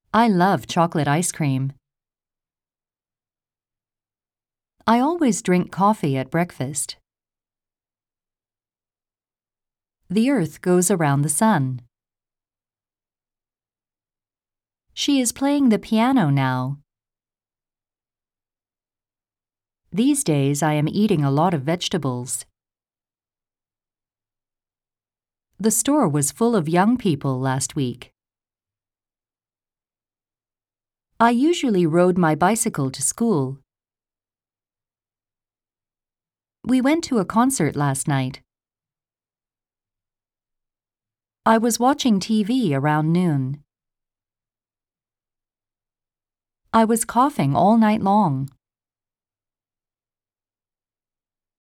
I love chocolate ice cream. I always drink coffee at breakfast. The earth goes around the sun. She is playing the piano now. These days I am eating a lot of vegetables. The store was full of young people last week. I usually rode my bicycle to school. We went to a concert last night. I was watching TV around noon. I was coughing all night long.